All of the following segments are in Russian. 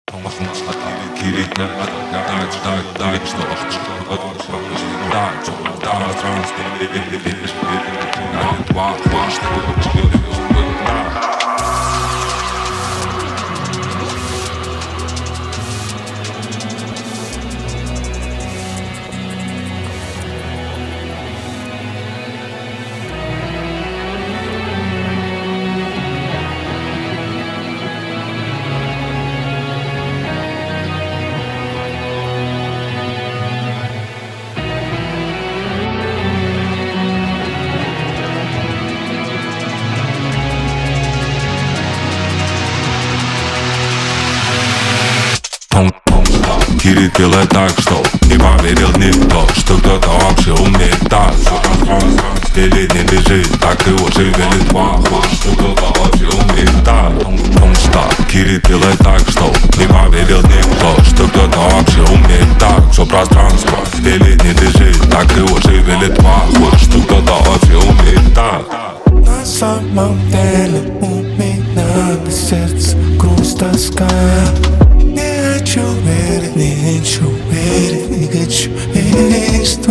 Кирик делает так, что не поверил никто, что кто-то вообще умеет так. Или не бежит, так его шевелит паху, что кто-то вообще умеет так. Он что, Кирик делает так, что не поверил никто, что кто-то вообще умеет так. Все пространство, или не бежит, так его шевелит паху, что кто-то вообще умеет так. На самом деле у меня на сердце грусть, тоска. Не хочу верить, не хочу верить, не хочу верить, что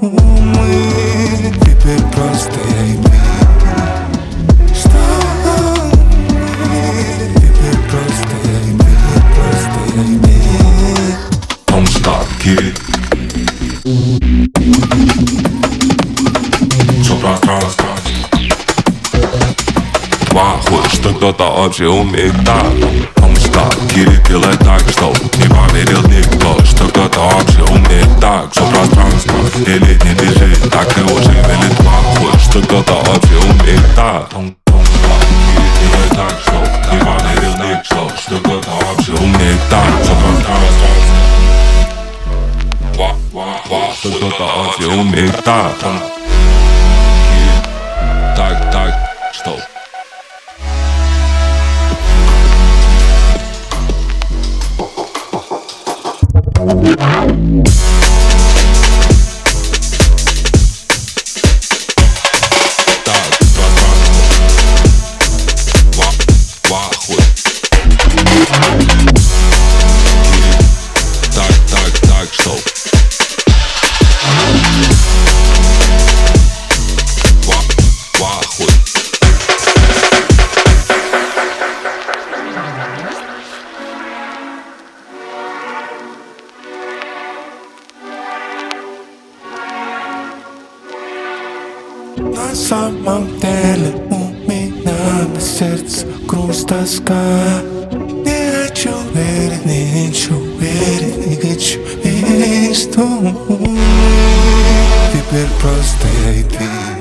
мы теперь просто я и ты. Что мы теперь просто я и ты, просто я и ты. Он что, Кирик? Все пространство. Похуй, что кто-то вообще умеет так. Он что, Кирик делает так, что не поверил никто, что кто-то вообще умеет так. Все пространство, или не бежит, так его шевелит похуй, что кто-то вообще умеет так. Он что, Кирик делает так, что не поверил никто, что кто-то вообще умеет так. Все пространство, что кто-то вообще умеет так. Так, что? На самом деле у меня на сердце грусть, тоска. Не хочу верить, не хочу верить, не хочу верить, что мы теперь просто я и ты.